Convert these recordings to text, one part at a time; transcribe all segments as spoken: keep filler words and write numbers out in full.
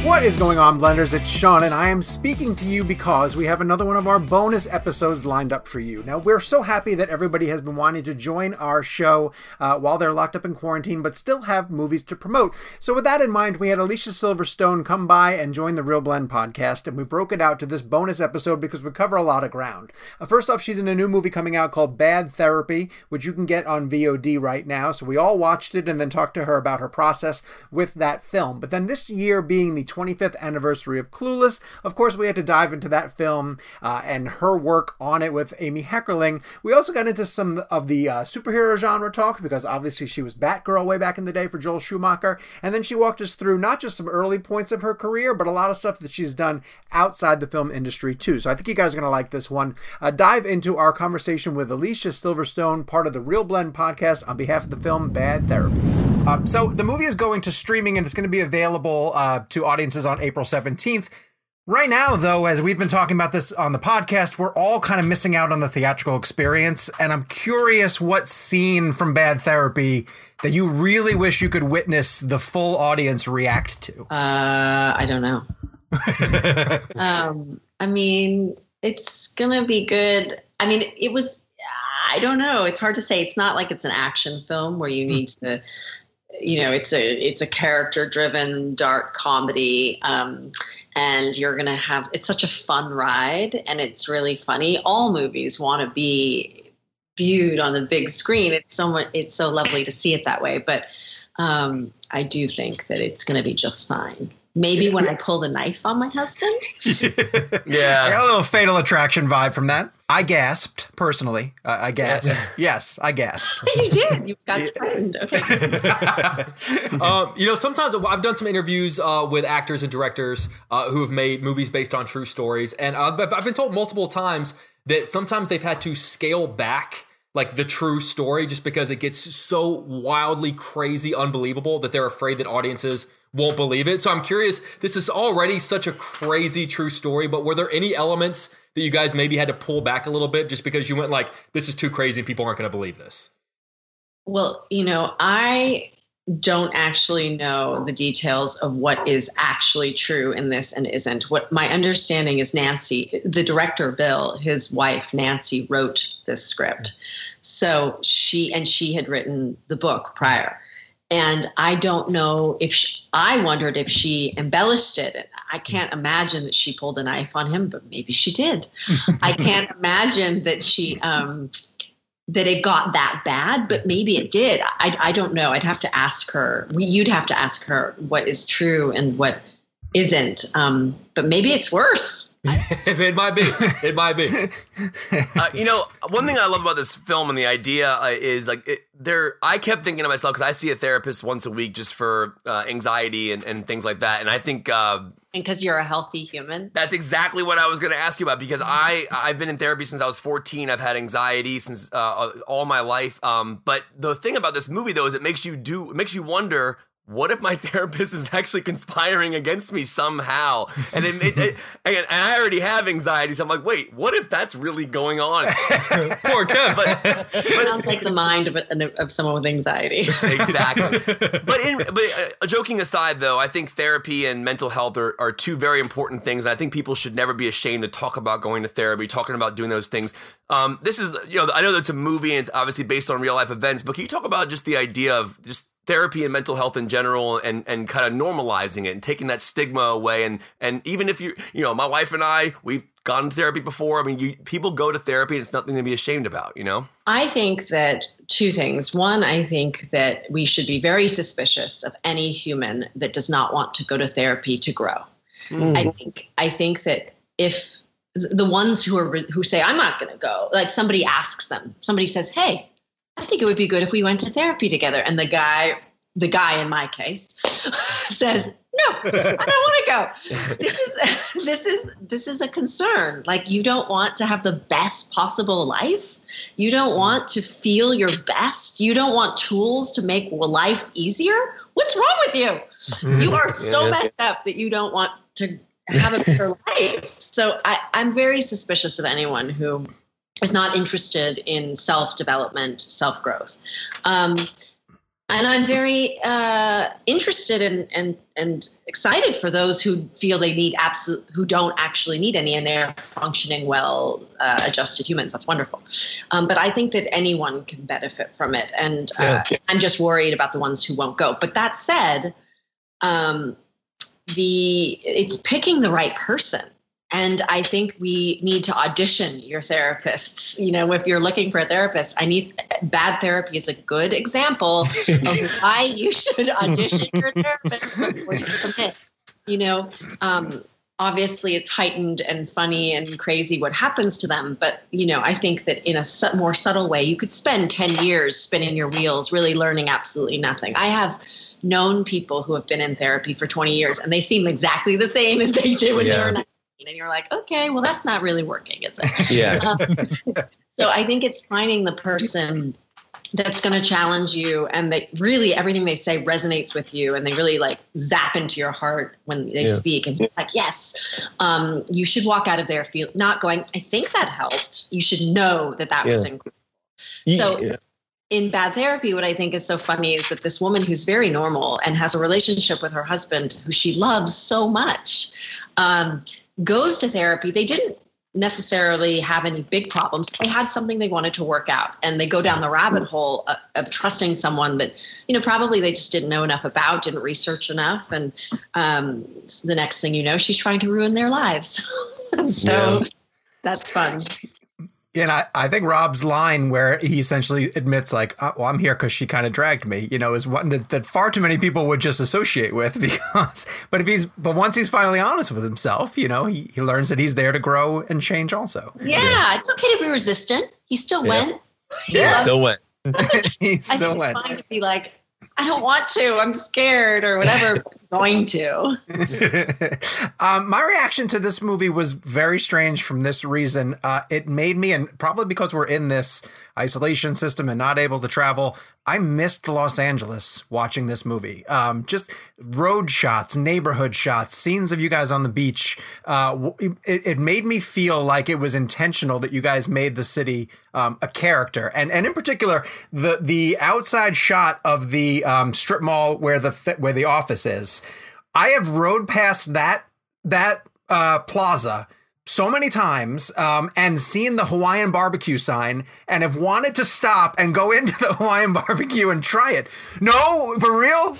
What is going on, Blenders? It's Sean, and I am speaking to you because we have another one of our bonus episodes lined up for you. Now, we're so happy that everybody has been wanting to join our show uh, while they're locked up in quarantine, but still have movies to promote. So with that in mind, we had Alicia Silverstone come by and join the Real Blend podcast, and we broke it out to this bonus episode because we cover a lot of ground. Uh, first off, she's in a new movie coming out called Bad Therapy, which you can get on V O D right now. So we all watched it and then talked to her about her process with that film. But then this year being the twenty-fifth anniversary of Clueless, of course we had to dive into that film uh, and her work on it with Amy Heckerling. We also got into some of the uh, superhero genre talk because obviously she was Batgirl way back in the day for Joel Schumacher, and then she walked us through not just some early points of her career, but a lot of stuff that she's done outside the film industry too. So I think you guys are going to like this one. Uh, dive into our conversation with Alicia Silverstone, part of the Real Blend podcast, on behalf of the film Bad Therapy. Um, so the movie is going to streaming and it's going to be available uh, to audiences on April seventeenth. Right now, though, as we've been talking about this on the podcast, we're all kind of missing out on the theatrical experience. And I'm curious what scene from Bad Therapy that you really wish you could witness the full audience react to. Uh, I don't know. um, I mean, it's going to be good. I mean, it was, I don't know. It's hard to say. It's not like it's an action film where you need to, you know, it's a it's a character-driven dark comedy, um, and you're gonna have it's such a fun ride, and it's really funny. All movies want to be viewed on the big screen. It's so much, it's so lovely to see it that way. But um, I do think that it's going to be just fine. Maybe when I pull the knife on my husband. Yeah. I got a little Fatal Attraction vibe from that. I gasped, personally. Uh, I gasped. Yes, I gasped. You did. You got frightened. Okay. um, you know, sometimes I've done some interviews uh, with actors and directors uh, who have made movies based on true stories. And I've, I've been told multiple times that sometimes they've had to scale back like the true story just because it gets so wildly crazy unbelievable that they're afraid that audiences won't believe it. So I'm curious, this is already such a crazy true story, but were there any elements that you guys maybe had to pull back a little bit just because you went like, this is too crazy and people aren't going to believe this? Well, you know, I don't actually know the details of what is actually true in this and isn't. What my understanding is Nancy, the director, Bill, his wife, Nancy, wrote this script. So she, and she had written the book prior. And I don't know if she, I wondered if she embellished it. I can't imagine that she pulled a knife on him, but maybe she did. I can't imagine that she, um, that it got that bad, but maybe it did. I, I don't know. I'd have to ask her. You'd have to ask her what is true and what isn't. Um, but maybe it's worse. It might be. It might be. uh, you know, one thing I love about this film and the idea uh, is like it, there. I kept thinking to myself because I see a therapist once a week just for uh, anxiety and, and things like that, and I think. Uh, And because you're a healthy human. That's exactly what I was going to ask you about because I, I've been in therapy since I was fourteen. I've had anxiety since uh, all my life. Um, but the thing about this movie, though, is it makes you do, it makes you wonder, what if my therapist is actually conspiring against me somehow? And it, it, it and I already have anxiety, so I'm like, wait, what if that's really going on? Poor Kev. But, but it sounds like the mind of, a, of someone with anxiety. Exactly. But in, but uh, joking aside, though, I think therapy and mental health are, are two very important things. And I think people should never be ashamed to talk about going to therapy, talking about doing those things. Um, this is, you know, I know that's a movie and it's obviously based on real life events, but can you talk about just the idea of just therapy and mental health in general and, and kind of normalizing it and taking that stigma away. And, and even if you, you know, my wife and I, we've gone to therapy before. I mean, you, people go to therapy and it's nothing to be ashamed about, you know? I think that two things. One, I think that we should be very suspicious of any human that does not want to go to therapy to grow. Mm. I think, I think that if the ones who are, who say, I'm not going to go, like somebody asks them, somebody says, hey, I think it would be good if we went to therapy together. And the guy, the guy in my case says, no, I don't want to go. This is, this is, this is a concern. Like you don't want to have the best possible life. You don't want to feel your best. You don't want tools to make life easier. What's wrong with you? You are so yeah. messed up that you don't want to have a better life. So I, I'm very suspicious of anyone who is not interested in self-development, self-growth. Um, And I'm very uh, interested in, and and excited for those who feel they need absolute, who don't actually need any, and they're functioning well, uh, adjusted humans. That's wonderful. Um, but I think that anyone can benefit from it, and uh, yeah. I'm just worried about the ones who won't go. But that said, um, the it's picking the right person. And I think we need to audition your therapists. You know, if you're looking for a therapist, I need bad therapy is a good example of why you should audition your therapist before you commit. You know, um, obviously it's heightened and funny and crazy what happens to them. But, you know, I think that in a su- more subtle way, you could spend ten years spinning your wheels, really learning absolutely nothing. I have known people who have been in therapy for twenty years, and they seem exactly the same as they did when yeah. they were nineteen. And you're like, okay, well, that's not really working, is it? Yeah. Um, so I think it's finding the person that's going to challenge you, and that really everything they say resonates with you, and they really like zap into your heart when they yeah. speak. And you're like, yes, um, you should walk out of there feel not going, I think that helped. You should know that that yeah. was incredible. So yeah. in bad therapy, what I think is so funny is that this woman who's very normal and has a relationship with her husband who she loves so much, um, goes to therapy. They didn't necessarily have any big problems. They had something they wanted to work out, and they go down the rabbit hole of, of trusting someone that, you know, probably they just didn't know enough about, didn't research enough. And um, the next thing you know, she's trying to ruin their lives. so yeah. that's fun. And I, I think Rob's line where he essentially admits like, oh, well, I'm here because she kind of dragged me, you know, is one that, that far too many people would just associate with because, but if he's, but once he's finally honest with himself, you know, he, he learns that he's there to grow and change also. Yeah. yeah. It's okay to be resistant. He still yeah. went. He yeah. Still went. he still I think went. It's fine to be like, I don't want to, I'm scared or whatever. Going to. um, my reaction to this movie was very strange from this reason. Uh, it made me, and probably because we're in this isolation system and not able to travel, I missed Los Angeles watching this movie. Um, just road shots, neighborhood shots, scenes of you guys on the beach. Uh, it, it made me feel like it was intentional that you guys made the city um, a character. And and in particular, the the outside shot of the um, strip mall where the th- where the office is. I have rode past that that uh, plaza so many times um, and seen the Hawaiian barbecue sign and have wanted to stop and go into the Hawaiian barbecue and try it. No, for real?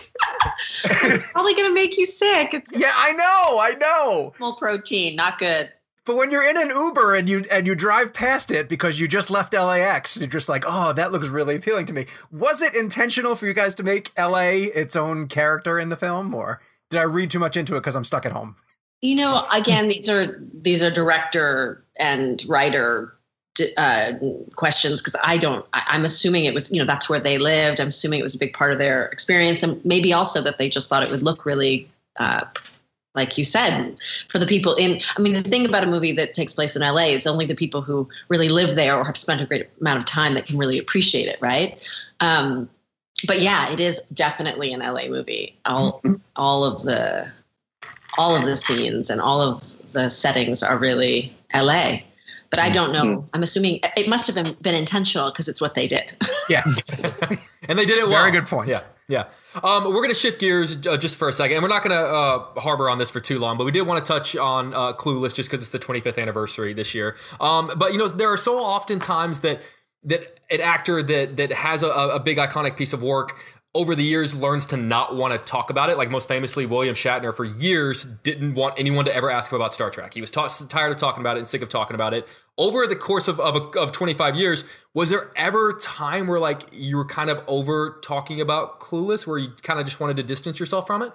It's probably going to make you sick. It's yeah, I know. I know. Full protein, not good. But when you're in an Uber and you and you drive past it because you just left L A X, you're just like, oh, that looks really appealing to me. Was it intentional for you guys to make L A its own character in the film, or did I read too much into it because I'm stuck at home? You know, again, these are these are director and writer uh, questions because I don't. I, I'm assuming it was, you know, that's where they lived. I'm assuming it was a big part of their experience, and maybe also that they just thought it would look really. Uh, Like you said, for the people in, I mean, the thing about a movie that takes place in L A is only the people who really live there or have spent a great amount of time that can really appreciate it, right? Um, but yeah, it is definitely an L A movie. All, all of the, all of the scenes and all of the settings are really L A. But I don't know. I'm assuming it must have been, been intentional because it's what they did. Yeah. And they did it well. Very good point. Yeah. Yeah. Um, we're going to shift gears uh, just for a second. And we're not going to uh, harbor on this for too long, but we did want to touch on uh, Clueless just because it's the twenty-fifth anniversary this year. Um, but, you know, there are so often times that that an actor that that has a, a big iconic piece of work over the years learns to not want to talk about it. Like most famously, William Shatner for years didn't want anyone to ever ask him about Star Trek. He was ta- tired of talking about it and sick of talking about it. Over the course of, of, of twenty-five years, was there ever a time where like you were kind of over talking about Clueless, where you kind of just wanted to distance yourself from it?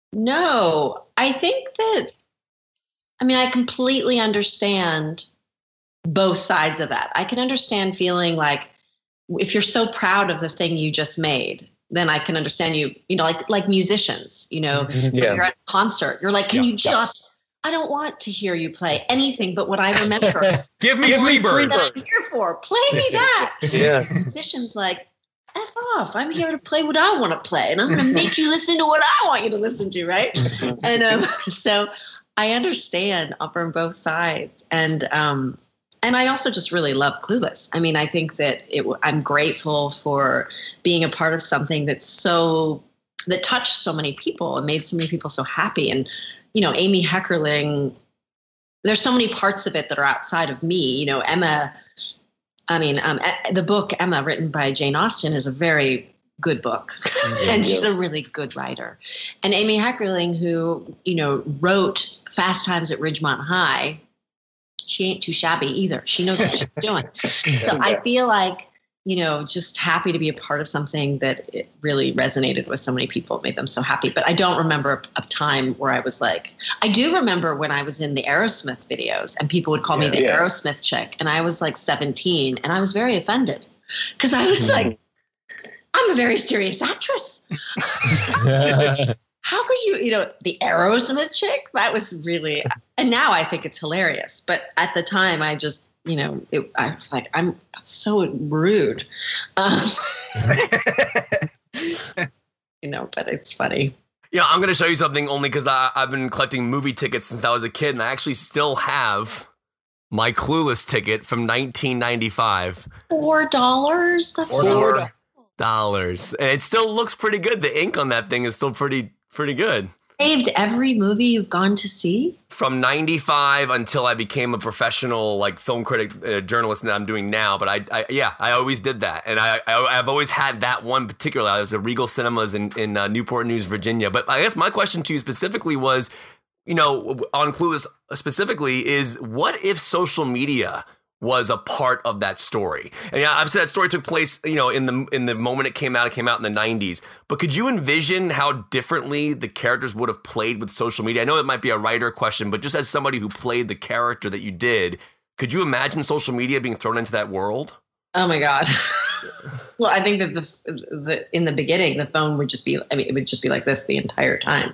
No, I think that, I mean, I completely understand both sides of that. I can understand feeling like if you're so proud of the thing you just made, then I can understand you, you know, like, like musicians, you know, yeah. You're at a concert, you're like, can yeah. you just, yeah. I don't want to hear you play anything but what I remember. Give me Freebird. That I'm here for. Play me that. Yeah. Musicians like, F off. I'm here to play what I want to play, and I'm going to make you listen to what I want you to listen to, right? And um, so I understand from both sides. And, um, and I also just really love Clueless. I mean, I think that it, I'm grateful for being a part of something that's so, that touched so many people and made so many people so happy. And, you know, Amy Heckerling, there's so many parts of it that are outside of me. You know, Emma, I mean, um, the book Emma, written by Jane Austen, is a very good book. Mm-hmm. And she's a really good writer. And Amy Heckerling, who, you know, wrote Fast Times at Ridgemont High, she ain't too shabby either. She knows what she's doing. So I feel like, you know, just happy to be a part of something that it really resonated with so many people, made them so happy. But I don't remember a time where I was like, I do remember when I was in the Aerosmith videos and people would call yeah, me the yeah. Aerosmith chick. And I was like seventeen and I was very offended because I was mm-hmm. like, I'm a very serious actress. How could you, you know, the Aerosmith chick? That was really, and now I think it's hilarious. But at the time I just, you know, it, I was like, I'm so rude. Um, you know, but it's funny. Yeah, I'm going to show you something only because I've been collecting movie tickets since I was a kid, and I actually still have my Clueless ticket from nineteen ninety-five. Four dollars? That's Four dollars. And it still looks pretty good. The ink on that thing is still pretty, pretty good. Saved every movie you've gone to see? From ninety-five until I became a professional like film critic uh, journalist that I'm doing now. But I, I, yeah, I always did that. And I, I, I've always had that one particular. I was at Regal Cinemas in, in uh, Newport News, Virginia. But I guess my question to you specifically was, you know, on Clueless specifically is what if social media was a part of that story? And yeah, I've said that story took place, you know, in the in the moment it came out, it came out in the nineties. But could you envision how differently the characters would have played with social media? I know it might be a writer question, but just as somebody who played the character that you did, could you imagine social media being thrown into that world? Oh my God. Well, I think that the, the in the beginning, the phone would just be, I mean, it would just be like this the entire time.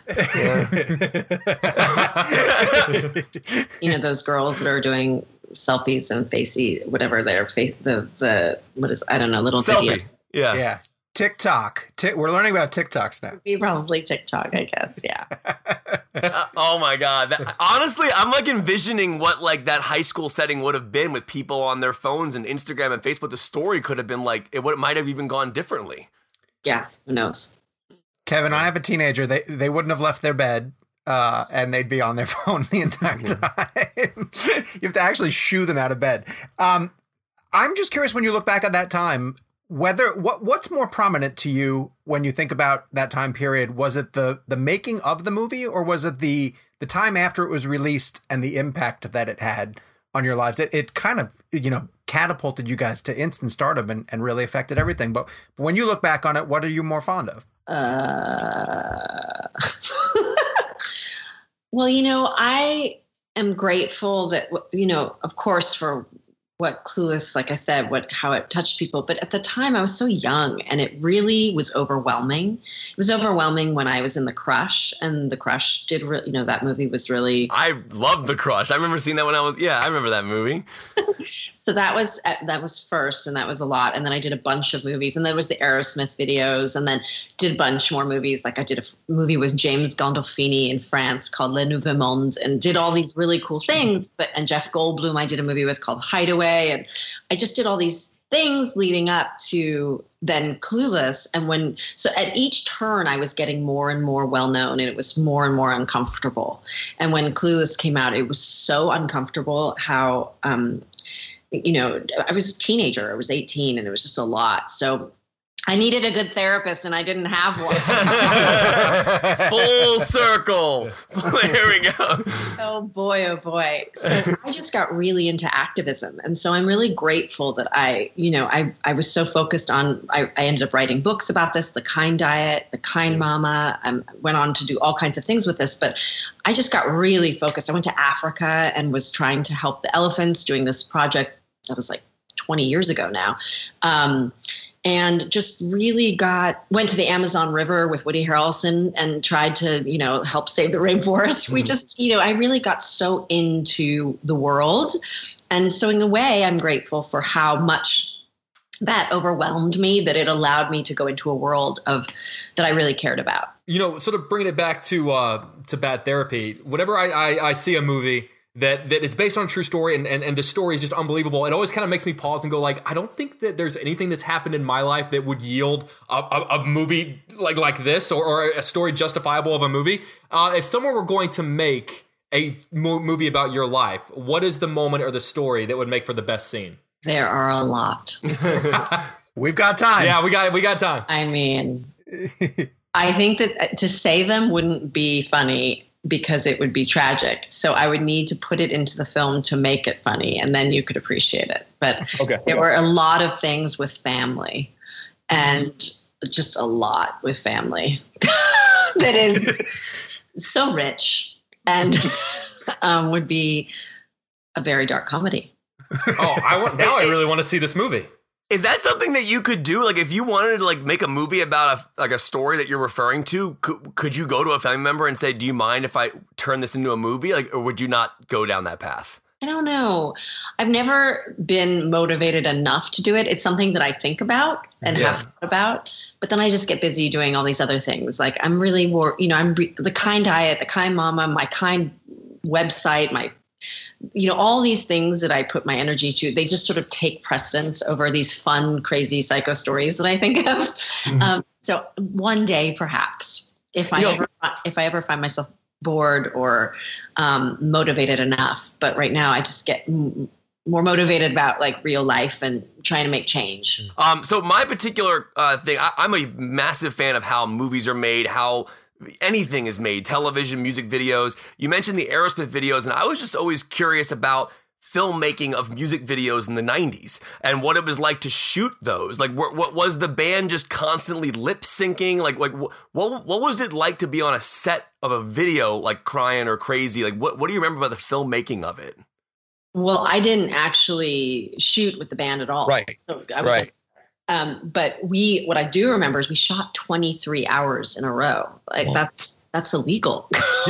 You know, those girls that are doing selfies and facey, whatever their face, the, the, what is, I don't know, little Selfie. video. Yeah. Yeah. TikTok. T- we're learning about TikToks now. Be probably TikTok, I guess. Yeah. uh, oh my God. That, honestly, I'm like envisioning what like that high school setting would have been with people on their phones and Instagram and Facebook. The story could have been like, it would, might have even gone differently. Yeah. Who knows? Kevin, I have a teenager. They, they wouldn't have left their bed. Uh, and they'd be on their phone the entire time. You have to actually shoo them out of bed. Um, I'm just curious, when you look back at that time, whether what what's more prominent to you when you think about that time period? Was it the the making of the movie, or was it the the time after it was released and the impact that it had on your lives? It, it kind of, you know, catapulted you guys to instant stardom and, and really affected everything. But, but when you look back on it, what are you more fond of? Uh... Well, you know, I am grateful that, you know, of course, for what Clueless, like I said, what how it touched people. But at the time I was so young and it really was overwhelming. It was overwhelming when I was in The Crush, and The Crush did, re- you know, that movie was really. I love The Crush. I remember seeing that when I was, yeah, I remember that movie. So that was that was first, and that was a lot. And then I did a bunch of movies, and there was the Aerosmith videos, and then did a bunch more movies. Like I did a f- movie with James Gandolfini in France called Le Nouveau Monde, and did all these really cool things. But and Jeff Goldblum, I did a movie with called Hideaway, and I just did all these things leading up to then Clueless. And when so at each turn, I was getting more and more well known, and it was more and more uncomfortable. And when Clueless came out, it was so uncomfortable. How um, you know, I was a teenager. I was eighteen, and it was just a lot. So I needed a good therapist, and I didn't have one. Full circle. There we go. Oh, boy, oh, boy. So I just got really into activism. And so I'm really grateful that I, you know, I, I was so focused on, I, I ended up writing books about this, The Kind Diet, The Kind Mama. I went on to do all kinds of things with this, but I just got really focused. I went to Africa and was trying to help the elephants, doing this project that was like twenty years ago now. Um, and just really got, went to the Amazon River with Woody Harrelson and tried to, you know, help save the rainforest. We just, you know, I really got so into the world. And so in a way, I'm grateful for how much that overwhelmed me, that it allowed me to go into a world of that I really cared about. You know, sort of bringing it back to uh, to Bad Therapy, whenever I, I, I see a movie that that is based on a true story, and, and, and the story is just unbelievable, it always kind of makes me pause and go like, I don't think that there's anything that's happened in my life that would yield a, a, a movie like like this, or, or a story justifiable of a movie. Uh, if someone were going to make a mo- movie about your life, what is the moment or the story that would make for the best scene? There are a lot. We've got time. Yeah, we got we got time. I mean, I think that to say them wouldn't be funny because it would be tragic. So I would need to put it into the film to make it funny, and then you could appreciate it. But okay. There were a lot of things with family, and just a lot with family that is so rich and um, would be a very dark comedy. Oh, I want now. I really want to see this movie. Is that something that you could do? Like, if you wanted to like make a movie about a like a story that you're referring to, could, could you go to a family member and say, "Do you mind if I turn this into a movie?" Like, or would you not go down that path? I don't know. I've never been motivated enough to do it. It's something that I think about and Yeah. have thought about, but then I just get busy doing all these other things. Like I'm really more, you know, I'm re- the Kind Diet, the Kind Mama, my Kind website, my you know, all these things that I put my energy to, they just sort of take precedence over these fun, crazy psycho stories that I think of. Mm-hmm. Um, so one day, perhaps, if I you know, ever, if I ever find myself bored or um, motivated enough, but right now I just get m- more motivated about like real life and trying to make change. Um, so my particular uh, thing, I, I'm a massive fan of how movies are made, how anything is made, television, music videos. You mentioned the Aerosmith videos, and I was just always curious about filmmaking of music videos in the nineties and what it was like to shoot those. Like, what, what was the band just constantly lip syncing? Like, like what what was it like to be on a set of a video, like Crying or Crazy? Like, what what do you remember about the filmmaking of it? Well, I didn't actually shoot with the band at all. Right. So I was right. Like, Um, but we, what I do remember is we shot twenty-three hours in a row. Like Oh. that's, that's illegal.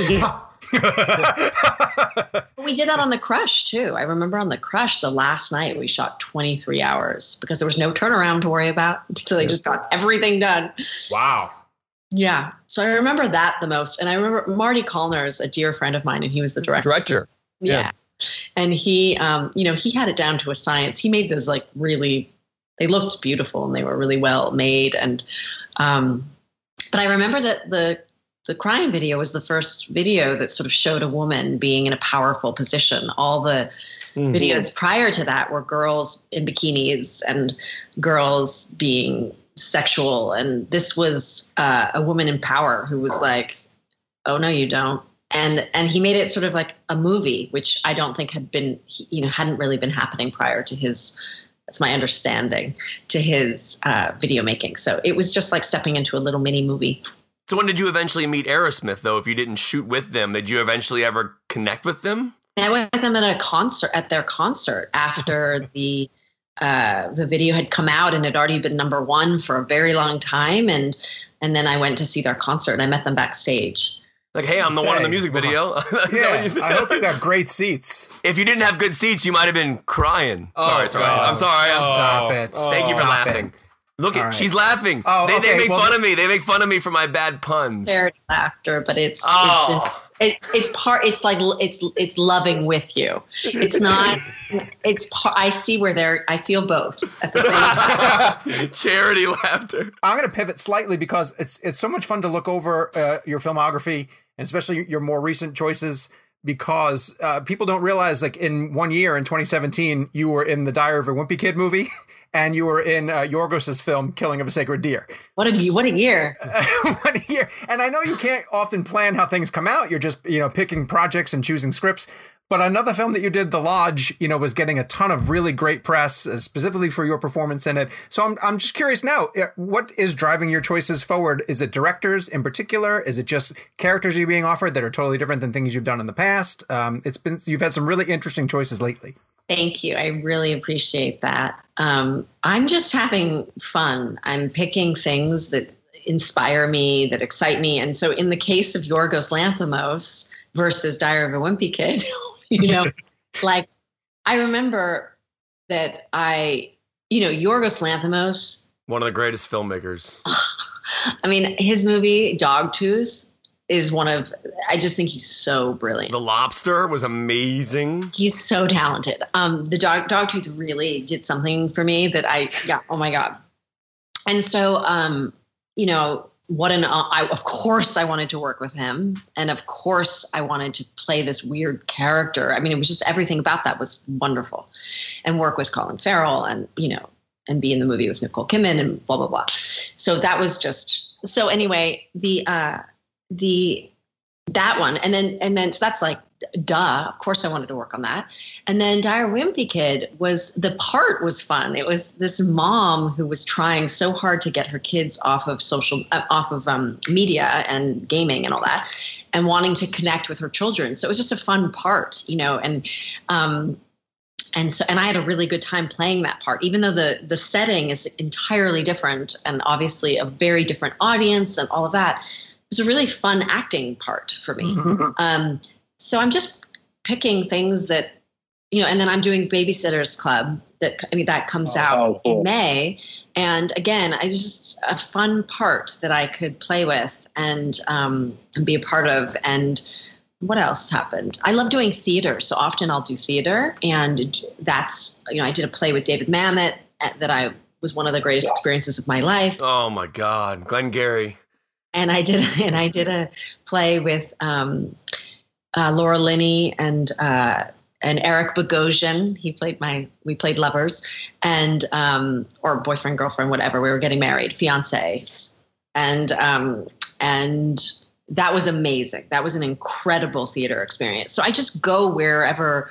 We did that on The Crush too. I remember on The Crush, the last night we shot twenty-three hours because there was no turnaround to worry about. So they just got everything done. Wow. Yeah. So I remember that the most. And I remember Marty Callner is a dear friend of mine, and he was the director. Director. Yeah. Yeah. And he, um, you know, he had it down to a science. He made those like really, they looked beautiful and they were really well made. And, um, but I remember that the, the Crying video was the first video that sort of showed a woman being in a powerful position. All the mm-hmm. videos prior to that were girls in bikinis and girls being sexual. And this was uh, a woman in power who was like, oh, no, you don't. And and he made it sort of like a movie, which I don't think had been, you know, hadn't really been happening prior to his, that's my understanding, to his uh, video making. So it was just like stepping into a little mini movie. So when did you eventually meet Aerosmith, though? If you didn't shoot with them, did you eventually ever connect with them? And I went with them at a concert, at their concert after the uh, the video had come out and had already been number one for a very long time. And and then I went to see their concert and I met them backstage. Like, hey, I'm the Say, one in the music video. Yeah, I hope you got great seats. If you didn't have good seats, you might have been crying. Oh, sorry, sorry. God. I'm sorry. I'm, Stop it. Thank you for Stop laughing. it. Look at, All right. she's laughing. Oh, they, okay, they make well- fun of me. They make fun of me for my bad puns. Charity laughter, but it's Oh. it's it, it's part. It's like it's it's loving with you. It's not. It's part. I see where they're. I feel both at the same time. Charity laughter. I'm going to pivot slightly because it's it's so much fun to look over uh, your filmography and especially your more recent choices, because uh, people don't realize, like, in one year, in twenty seventeen, you were in the Diary of a Wimpy Kid movie and you were in uh, Yorgos's film Killing of a Sacred Deer. What a what a year! One year. And I know you can't often plan how things come out. You're just, you know, picking projects and choosing scripts. But another film that you did, The Lodge, you know, was getting a ton of really great press, uh, specifically for your performance in it. So I'm I'm just curious now, uh, what is driving your choices forward? Is it directors in particular? Is it just characters you're being offered that are totally different than things you've done in the past? Um, it's been you've had some really interesting choices lately. Thank you. I really appreciate that. Um, I'm just having fun. I'm picking things that inspire me, that excite me. And so in the case of Yorgos Lanthimos versus Diary of a Wimpy Kid, you know, like I remember that I, you know, Yorgos Lanthimos, One of the greatest filmmakers. I mean, his movie Dogtooth is one of, I just think he's so brilliant. The Lobster was amazing. He's so talented. Um, the dog, Dogtooth really did something for me that I, yeah, oh my God. And so, um, you know, what an, uh, I, of course I wanted to work with him. And of course I wanted to play this weird character. I mean, it was just everything about that was wonderful. And work with Colin Farrell and, you know, and be in the movie with Nicole Kidman and blah, blah, blah. So that was just, so anyway, the, uh, the, that one. And then, and then, so that's like, duh, of course I wanted to work on that. And then Dire Wimpy Kid was, the part was fun. It was this mom who was trying so hard to get her kids off of social, uh, off of um, media and gaming and all that, and wanting to connect with her children. So it was just a fun part, you know, and, um, and so, and I had a really good time playing that part, even though the, the setting is entirely different and obviously a very different audience and all of that. It was a really fun acting part for me. Mm-hmm. Um, So I'm just picking things that, you know, and then I'm doing Babysitter's Club that, I mean, that comes oh, out oh, cool. in May. And again, I was just a fun part that I could play with and, um, and be a part of. And what else happened? I love doing theater. So often I'll do theater, and that's, you know, I did a play with David Mamet that I was one of the greatest yeah. experiences of my life. Oh my God. Glengarry. And I did, and I did a play with, um, Uh, Laura Linney and uh, and Eric Bogosian. He played my, we played lovers, and um, or boyfriend, girlfriend, whatever. We were getting married, fiancés, and um, and that was amazing. That was an incredible theater experience. So I just go wherever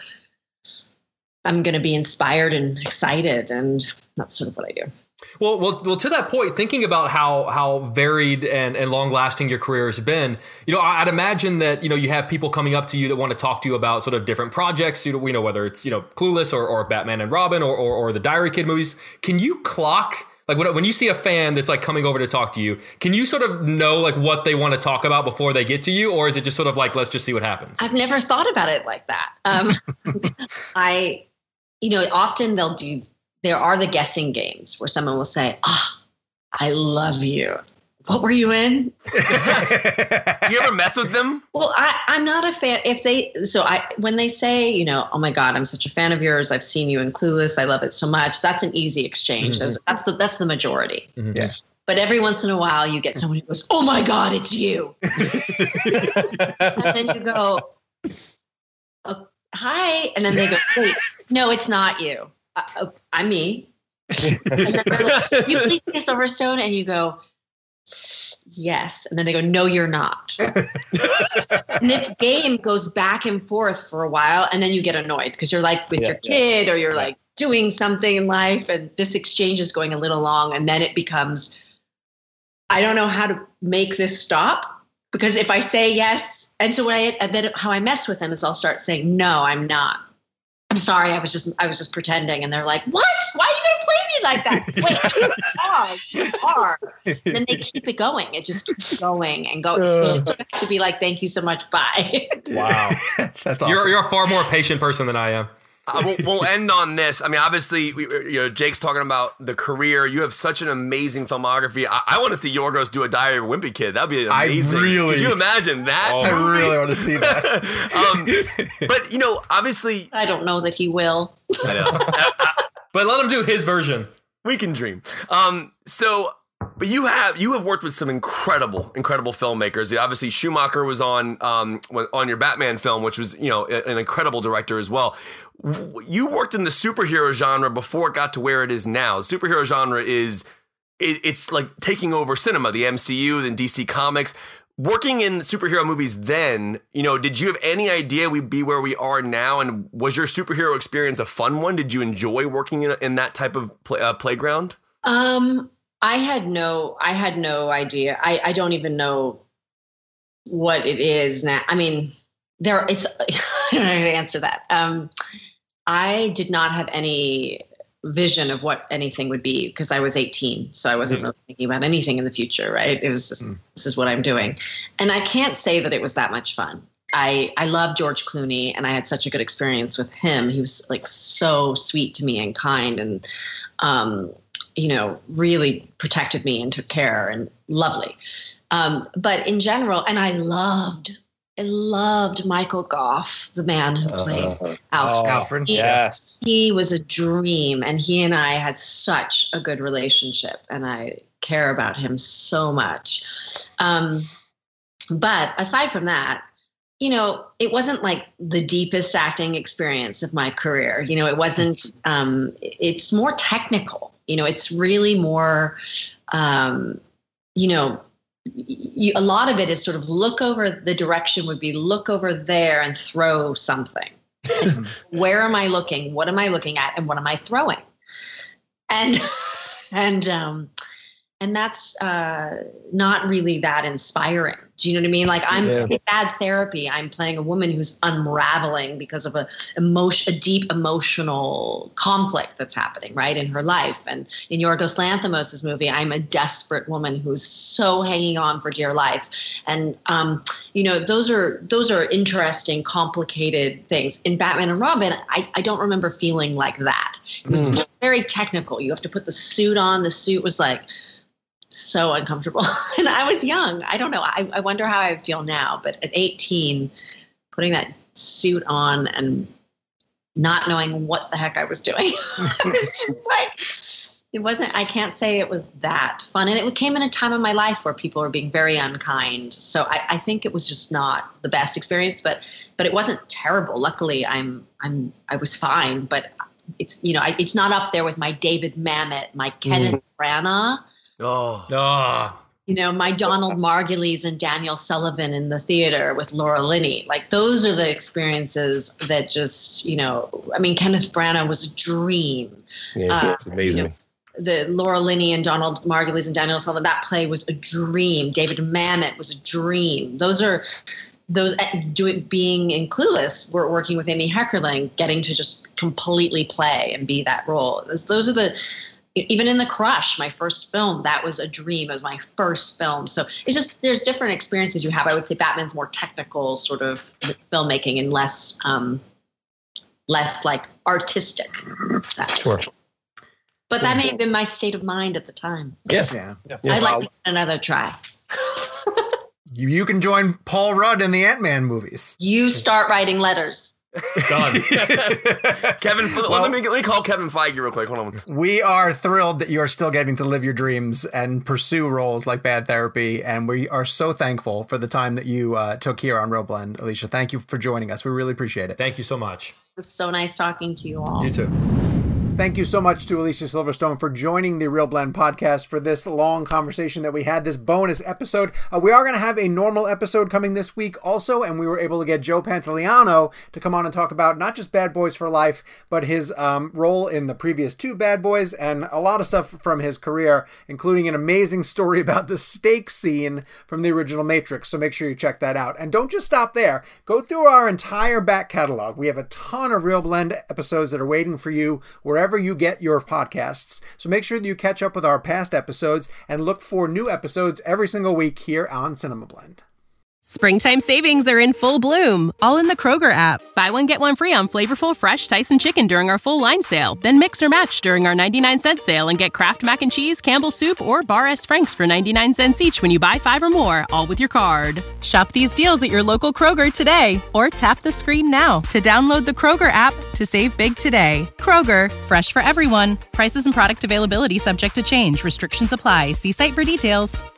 I'm going to be inspired and excited, and that's sort of what I do. Well, well, well. To that point, thinking about how how varied and, and long lasting your career has been, you know, I'd imagine that you know you have people coming up to you that want to talk to you about sort of different projects. You know, we know whether it's you know Clueless or, or Batman and Robin or, or or the Diary Kid movies. Can you clock like when when you see a fan that's like coming over to talk to you? Can you sort of know like what they want to talk about before they get to you, or is it just sort of like let's just see what happens? I've never thought about it like that. Um, I, you know, often they'll do. There are the guessing games where someone will say, "Ah, oh, I love you. What were you in?" Do you ever mess with them? Well, I, I'm not a fan. If they, so I, when they say, you know, "Oh my God, I'm such a fan of yours. I've seen you in Clueless. I love it so much." That's an easy exchange. Mm-hmm. Those, that's the that's the majority. Mm-hmm. Yeah. But every once in a while, you get someone who goes, "Oh my God, it's you," and then you go, oh, "Hi," and then they go, "Wait, no, it's not you. Uh, I'm me." And then like, "You please Miss Silverstone," and you go, "Yes." And then they go, "No, you're not." And this game goes back and forth for a while, and then you get annoyed because you're like with yeah, your kid yeah. or you're yeah. like doing something in life, and this exchange is going a little long, and then it becomes, I don't know how to make this stop, because if I say yes, and so what I and then how I mess with them is I'll start saying, "No, I'm not. I'm sorry, I was just I was just pretending," and they're like, "What? Why are you going to play me like that?" Wait, you are, you are. And then they keep it going. It just keeps going and going. So you just don't have to be like, "Thank you so much, bye." Wow, that's awesome. You're you're a far more patient person than I am. Uh, we'll, we'll end on this. I mean, obviously, we, you know, Jake's talking about the career. You have such an amazing filmography. I, I want to see Yorgos do a Diary of a Wimpy Kid. That'd be amazing. I really, could you imagine that? Oh, I really want to see that. um, but you know, obviously, I don't know that he will. I know. But let him do his version. We can dream. Um, so. But you have you have worked with some incredible, incredible filmmakers. Obviously, Schumacher was on um, on your Batman film, which was you know an incredible director as well. You worked in the superhero genre before it got to where it is now. The superhero genre is it, it's like taking over cinema, the M C U, then D C Comics. Working in superhero movies then, you know, did you have any idea we'd be where we are now? And was your superhero experience a fun one? Did you enjoy working in, in that type of play, uh, playground? Um. I had no, I had no idea. I, I don't even know what it is now. I mean, there, it's, I don't know how to answer that. Um, I did not have any vision of what anything would be because I was eighteen. So I wasn't mm-hmm. really thinking about anything in the future, right? It was just, mm. this is what I'm doing. And I can't say that it was that much fun. I, I love George Clooney, and I had such a good experience with him. He was like so sweet to me and kind, and, um, you know, really protected me and took care, and lovely. Um, but in general, and I loved, I loved Michael Gough, the man who played Uh, Alfred. oh, Alfred, He- yes. He was a dream, and he and I had such a good relationship, and I care about him so much. Um, but aside from that, you know, it wasn't like the deepest acting experience of my career. You know, it wasn't, um, it's more technical. You know, it's really more, um, you know, you, a lot of it is sort of look over, the direction would be look over there and throw something. And where am I looking? What am I looking at? And what am I throwing? And, and, um, and that's uh, not really that inspiring. Do you know what I mean? Like I'm Yeah. in Bad Therapy. I'm playing a woman who's unraveling because of a emotion, a deep emotional conflict that's happening right in her life. And in Yorgos Lanthimos' movie, I'm a desperate woman who's so hanging on for dear life. And um, you know, those are those are interesting, complicated things. In Batman and Robin, I, I don't remember feeling like that. It was Mm. just very technical. You have to put the suit on. The suit was like so uncomfortable. And I was young. I don't know. I, I wonder how I feel now. But at eighteen, putting that suit on and not knowing what the heck I was doing, it was just like, it wasn't, I can't say it was that fun. And it came in a time of my life where people were being very unkind. So I, I think it was just not the best experience, but, but it wasn't terrible. Luckily I'm, I'm, I was fine, but it's, you know, I, it's not up there with my David Mamet, my Kenneth Branagh. Oh, Ah, You know, my Donald Margulies and Daniel Sullivan in the theater with Laura Linney. Like those are the experiences that just, you know, I mean, Kenneth Branagh was a dream. Yeah, Uh, it's amazing. you know, the Laura Linney and Donald Margulies and Daniel Sullivan, that play was a dream. David Mamet was a dream. Those are those do it being in Clueless. We're working with Amy Heckerling, getting to just completely play and be that role. Those, those are the. Even in The Crush, my first film, that was a dream. It was my first film. So it's just, there's different experiences you have. I would say Batman's more technical sort of filmmaking and less, um, less like artistic. Sure. But that may have been my state of mind at the time. Yeah. Yeah. Yeah. I'd like to get another try. You, you can join Paul Rudd in the Ant-Man movies. You start writing letters. done. Kevin, Well- let, me, let me call Kevin Feige real quick. Hold on. We are thrilled that you are still getting to live your dreams and pursue roles like Bad Therapy, and we are so thankful for the time that you uh, took here on Real Blend. Alicia, thank you for joining us. We really appreciate it. Thank you so much. It was so nice talking to you all. You too. Thank you so much to Alicia Silverstone for joining the Real Blend podcast for this long conversation that we had, this bonus episode. Uh, we are going to have a normal episode coming this week also, and we were able to get Joe Pantoliano to come on and talk about not just Bad Boys for Life, but his um, role in the previous two Bad Boys and a lot of stuff from his career, including an amazing story about the steak scene from the original Matrix. So make sure you check that out. And don't just stop there. Go through our entire back catalog. We have a ton of Real Blend episodes that are waiting for you wherever you get your podcasts. So make sure that you catch up with our past episodes and look for new episodes every single week here on Cinema Blend. Springtime savings are in full bloom, all in the Kroger app. Buy one, get one free on flavorful fresh Tyson chicken during our full line sale. Then mix or match during our ninety-nine cent sale and get Kraft Mac and Cheese, Campbell's Soup, or Bar S. Frank's for ninety-nine cents each when you buy five or more, all with your card. Shop these deals at your local Kroger today, or tap the screen now to download the Kroger app to save big today. Kroger, fresh for everyone. Prices and product availability subject to change. Restrictions apply. See site for details.